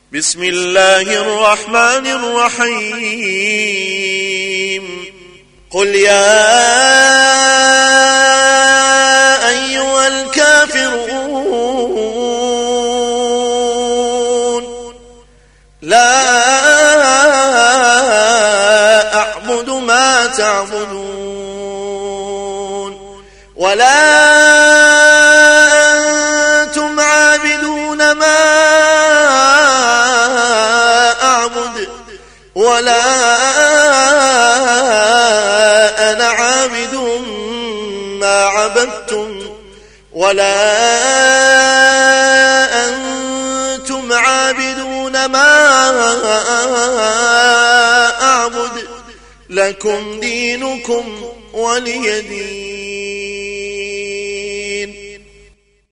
بسم الله الرحمن الرحيم قل يا أيها الكافرون لا أعبد ما تعبدون ولا أنتم عابدون ما أعبد ولا أنا عابد ما عبدتم ولا أنتم عابدون ما أعبد لكم دينكم ولي دين.